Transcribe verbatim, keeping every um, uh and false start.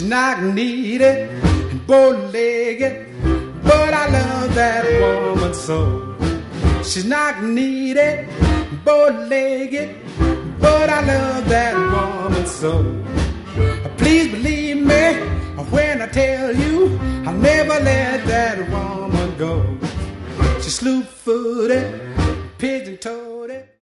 knock-kneed and bow-legged, but I love that woman so. She's knock-kneed and bow-legged, but I love that woman so. Please believe me when I tell you I'll never let that woman go. She's slew-footed, pigeon-toed.